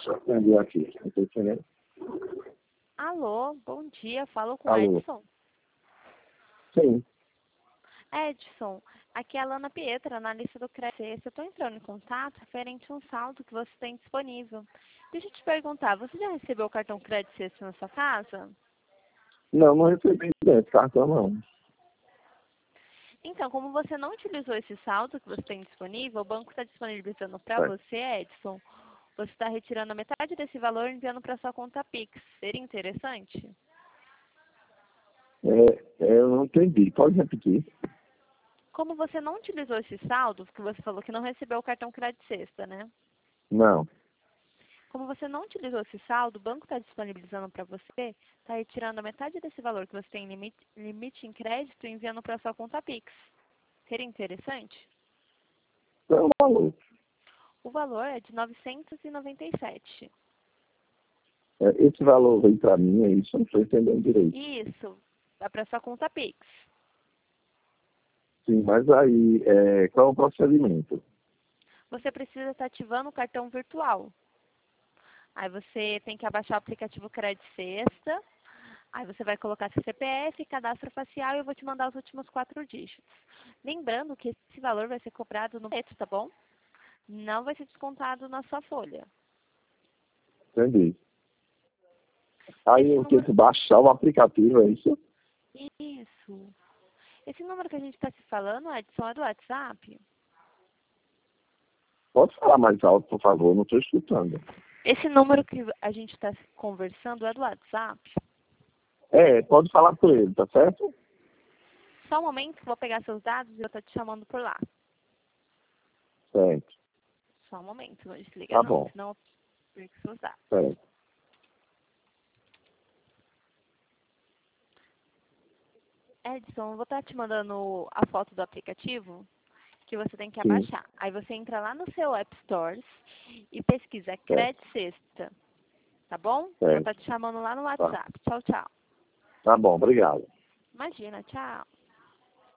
Deixa eu atender aqui. Não tô entendendo. Alô, bom dia, falo com Alô. Edson. Sim. Edson, aqui é a Lana Pietra, analista do Cresce. Eu estou entrando em contato referente a um saldo que você tem disponível. Deixa eu te perguntar, você já recebeu o cartão Crédito Sexta na sua casa? Não recebi esse cartão, não. Então, como você não utilizou esse saldo que você tem disponível, o banco está disponibilizando para É. você, Edson. Você está retirando a metade desse valor e enviando para sua conta Pix. Seria interessante? Eu não entendi. Pode repetir? Como você não utilizou esse saldo, que você falou que não recebeu o cartão Crédito Sexta, né? Não. Como você não utilizou esse saldo, o banco está disponibilizando para você, está retirando a metade desse valor que você tem em limite em crédito e enviando para sua conta Pix. Seria interessante? Não, valor. O valor é de R$ 997. Esse valor veio para mim, é isso? Eu não estou entendendo direito. Isso, dá para sua conta Pix. Sim, mas aí, qual é o procedimento? Você precisa estar ativando o cartão virtual. Aí você tem que abaixar o aplicativo Crédito Sexta. Aí você vai colocar seu CPF, cadastro facial e eu vou te mandar os últimos 4 dígitos. Lembrando que esse valor vai ser cobrado no boleto, tá bom? Não vai ser descontado na sua folha. Entendi. Aí Esse eu tenho número... que baixar o aplicativo, é isso? Isso. Esse número que a gente está se falando, Edson, é do WhatsApp? Pode falar mais alto, por favor, não estou escutando. Esse número que a gente está conversando é do WhatsApp? Pode falar com ele, tá certo? Só um momento que eu vou pegar seus dados e eu estou te chamando por lá. Certo. Só um momento, não desliga Tá não, bom. senão eu perco seus dados. Certo. Edson, eu vou estar te mandando a foto do aplicativo que você tem que Sim. abaixar. Aí você entra lá no seu App Stores e pesquisa Certo. Crédito Sexta, tá bom? Vou Certo. estar te chamando lá no Tá. WhatsApp. Tchau, tchau. Tá bom, obrigado. Imagina, tchau.